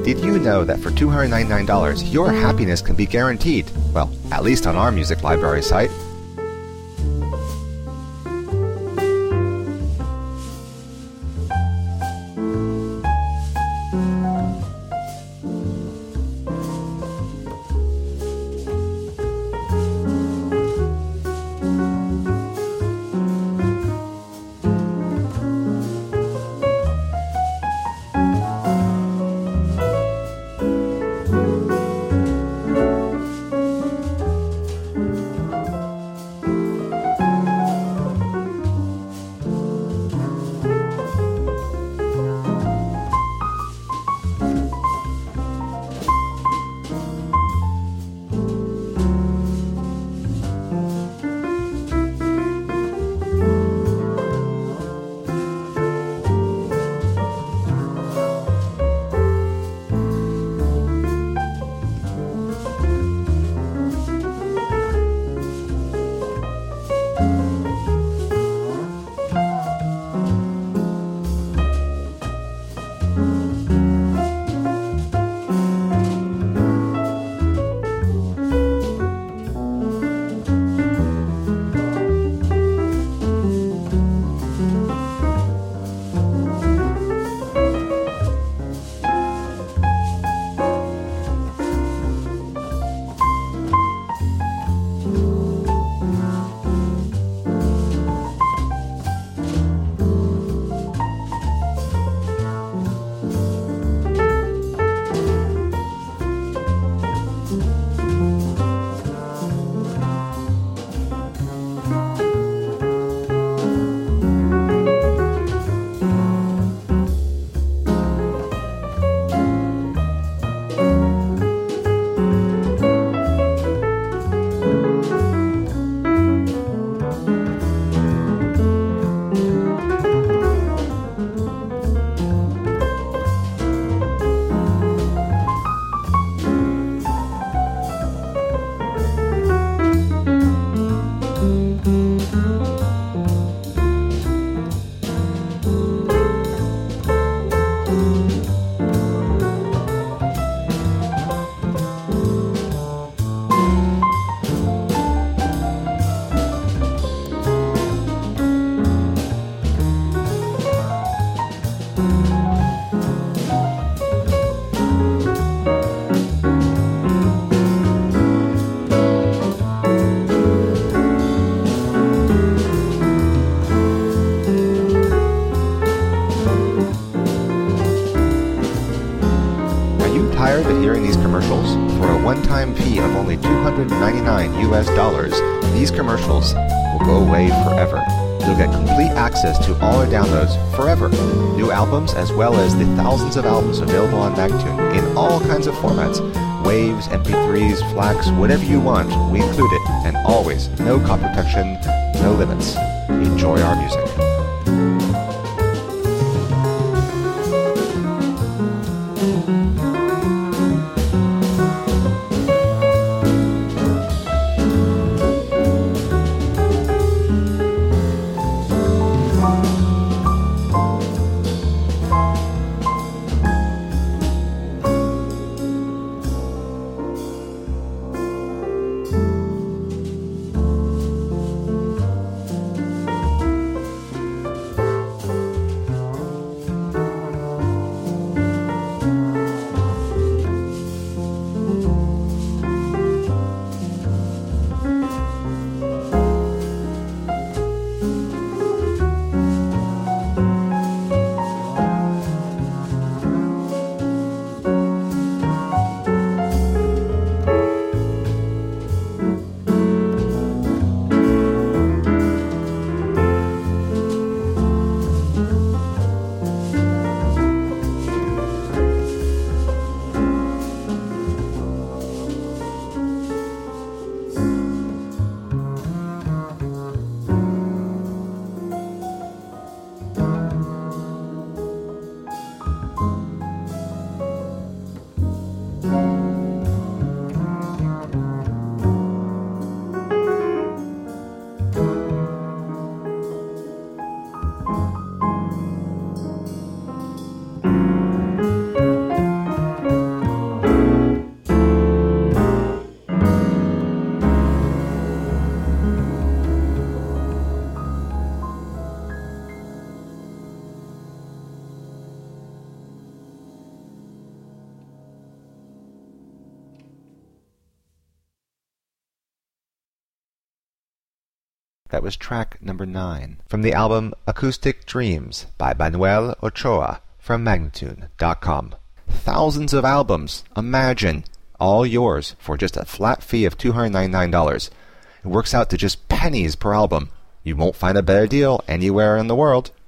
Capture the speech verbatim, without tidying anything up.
Did you know that for two hundred ninety-nine dollars, your happiness can be guaranteed? Well, at least on our music library site. Tired of hearing these commercials? For a one-time fee of only two hundred ninety-nine U S dollars, these commercials will go away forever. You'll get complete access to all our downloads forever. New albums as well as the thousands of albums available on Magtune in all kinds of formats. Waves, M P threes, FLACs, whatever you want, we include it. And always, no copy protection, no limits. Enjoy our music. That was track number nine. From the album Acoustic Dreams by Manuel Ochoa from Magnatune dot com. Thousands of albums, imagine, all yours for just a flat fee of two hundred ninety-nine dollars. It works out to just pennies per album. You won't find a better deal anywhere in the world.